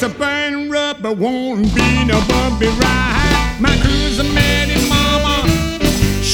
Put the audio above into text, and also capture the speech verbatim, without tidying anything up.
a burning rubber, won't be no bumpy ride. My crew's a man in